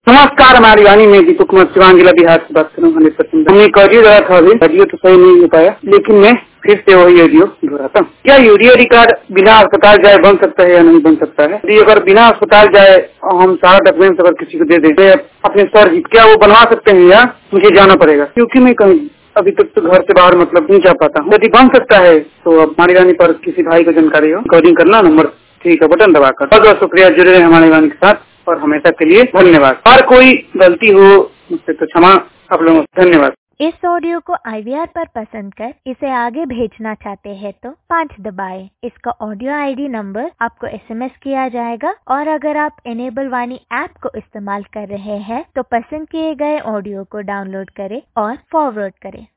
नमस्कार, हमारी वाणी में दीपक कुमार शिवांगिला बिहार से बात कर रहा हूँ 100%। हमने एक ऑडियो डाला था, अभी ऑडियो तो सही नहीं हो पाया, लेकिन मैं फिर से वही ऑडियो दोहराता हूँ। क्या यूरिया रिकॉर्ड बिना अस्पताल जाए बन सकता है या नहीं बन सकता है? यदि अगर बिना अस्पताल जाए हम सारा डॉक्यूमेंट अगर किसी को दे दें अपने सर जी, क्या वो बनवा सकते हैं या मुझे जाना पड़ेगा? क्योंकि मैं कहीं अभी तक तो घर से बाहर नहीं जा पाता हूँ। यदि बन सकता है तो अब हमारी वाणी पर किसी भाई को जानकारी हो, रिकॉर्डिंग करना, नंबर ठीक है, बटन दबाकर। बहुत बहुत शुक्रिया, जुड़े रहे हमारी वाणी के साथ और हमेशा के लिए धन्यवाद। और कोई गलती हो मुझसे तो क्षमा आप लोगों को। धन्यवाद। इस ऑडियो को IVR पर पसंद कर इसे आगे भेजना चाहते हैं तो 5 दबाएं। इसका ऑडियो ID नंबर आपको SMS किया जाएगा और अगर आप इनेबल वाणी ऐप को इस्तेमाल कर रहे हैं तो पसंद किए गए ऑडियो को डाउनलोड करें और फॉरवर्ड करें।